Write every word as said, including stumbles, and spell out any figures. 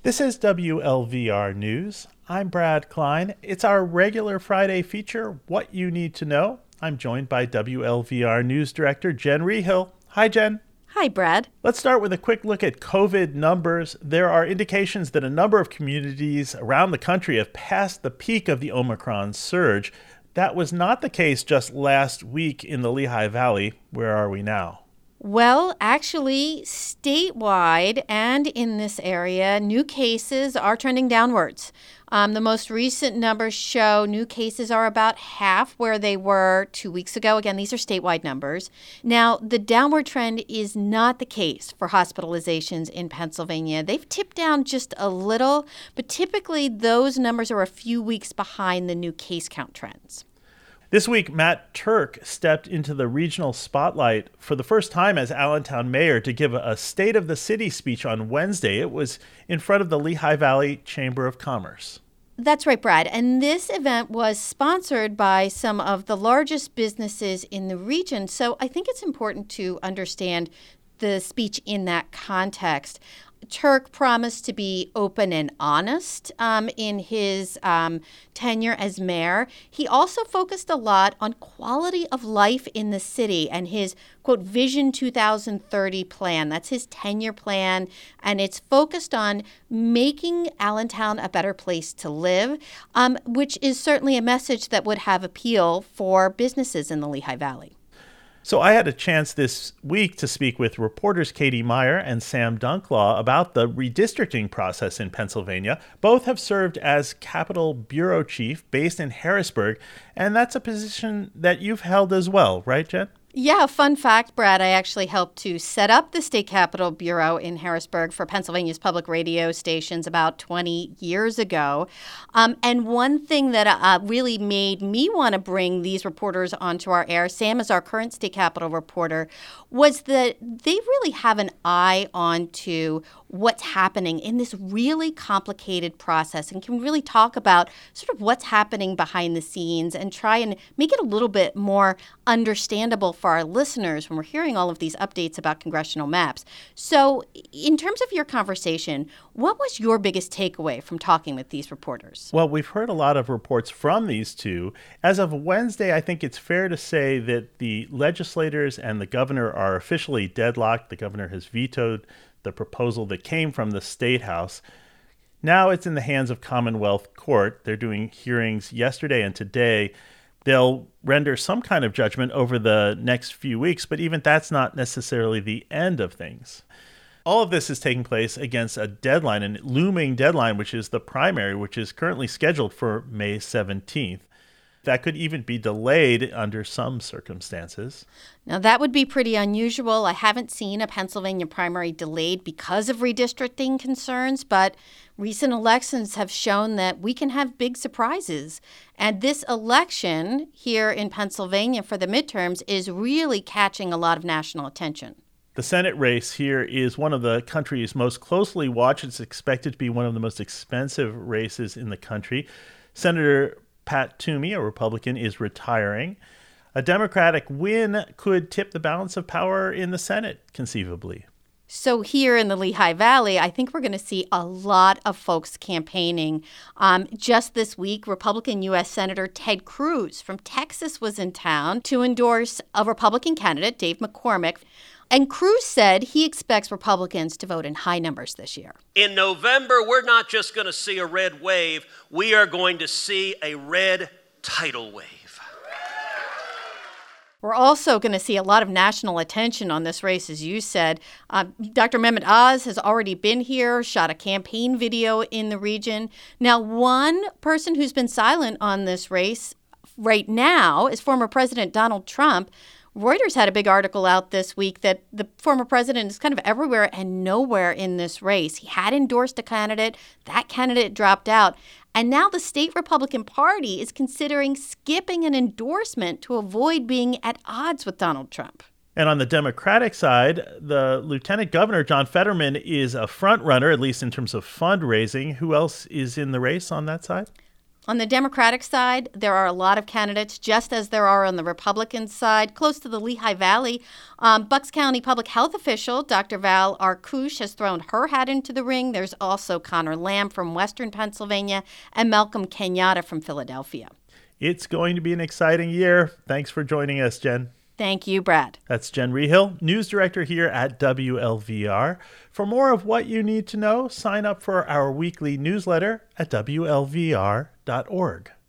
This is W L V R News. I'm Brad Klein. It's our regular Friday feature, What You Need to Know. I'm joined by W L V R News Director Jen Rehill. Hi, Jen. Hi, Brad. Let's start with a quick look at COVID numbers. There are indications that a number of communities around the country have passed the peak of the Omicron surge. That was not the case just last week in the Lehigh Valley. Where are we now? Well, actually, statewide and in this area, new cases are trending downwards. Um, the most recent numbers show new cases are about half where they were two weeks ago. Again, these are statewide numbers. Now, the downward trend is not the case for hospitalizations in Pennsylvania. They've tipped down just a little, but typically those numbers are a few weeks behind the new case count trends. This week, Matt Turk stepped into the regional spotlight for the first time as Allentown mayor to give a State of the City speech on Wednesday. It was in front of the Lehigh Valley Chamber of Commerce. That's right, Brad. And this event was sponsored by some of the largest businesses in the region. So I think it's important to understand the speech in that context. Turk promised to be open and honest um, in his um, tenure as mayor. He also focused a lot on quality of life in the city and his, quote, Vision two thousand thirty plan. That's his tenure plan, and it's focused on making Allentown a better place to live, um, which is certainly a message that would have appeal for businesses in the Lehigh Valley. So I had a chance this week to speak with reporters Katie Meyer and Sam Dunklaw about the redistricting process in Pennsylvania. Both have served as Capitol Bureau Chief based in Harrisburg, and that's a position that you've held as well, right, Jen? Yeah, fun fact, Brad, I actually helped to set up the State Capitol Bureau in Harrisburg for Pennsylvania's public radio stations about twenty years ago. Um, and one thing that uh, really made me want to bring these reporters onto our air, Sam is our current State Capitol reporter, was that they really have an eye onto what's happening in this really complicated process and can really talk about sort of what's happening behind the scenes and try and make it a little bit more understandable for our listeners when we're hearing all of these updates about congressional maps. So in terms of your conversation, what was your biggest takeaway from talking with these reporters? Well, we've heard a lot of reports from these two. As of Wednesday, I think it's fair to say that the legislators and the governor are officially deadlocked. The governor has vetoed the proposal that came from the State House. Now it's in the hands of Commonwealth Court. They're doing hearings yesterday and today. They'll render some kind of judgment over the next few weeks, but even that's not necessarily the end of things. All of this is taking place against a deadline, a looming deadline, which is the primary, which is currently scheduled for May seventeenth. That could even be delayed under some circumstances. Now, that would be pretty unusual. I haven't seen a Pennsylvania primary delayed because of redistricting concerns, but recent elections have shown that we can have big surprises. And this election here in Pennsylvania for the midterms is really catching a lot of national attention. The Senate race here is one of the country's most closely watched. It's expected to be one of the most expensive races in the country. Senator Pat Toomey, a Republican, is retiring. A Democratic win could tip the balance of power in the Senate, conceivably. So here in the Lehigh Valley, I think we're going to see a lot of folks campaigning. Um, just this week, Republican U S Senator Ted Cruz from Texas was in town to endorse a Republican candidate, Dave McCormick. And Cruz said he expects Republicans to vote in high numbers this year. In November, we're not just going to see a red wave. We are going to see a red tidal wave. We're also going to see a lot of national attention on this race, as you said. Uh, Doctor Mehmet Oz has already been here, shot a campaign video in the region. Now, one person who's been silent on this race right now is former President Donald Trump. Reuters had a big article out this week that the former president is kind of everywhere and nowhere in this race. He had endorsed a candidate. That candidate dropped out. And now the state Republican Party is considering skipping an endorsement to avoid being at odds with Donald Trump. And on the Democratic side, the Lieutenant Governor, John Fetterman, is a front runner, at least in terms of fundraising. Who else is in the race on that side? On the Democratic side, there are a lot of candidates, just as there are on the Republican side. Close to the Lehigh Valley, um, Bucks County public health official Doctor Val Arkush has thrown her hat into the ring. There's also Connor Lamb from Western Pennsylvania and Malcolm Kenyatta from Philadelphia. It's going to be an exciting year. Thanks for joining us, Jen. Thank you, Brad. That's Jen Rehill, news director here at W L V R. For more of what you need to know, sign up for our weekly newsletter at W L V R dot org.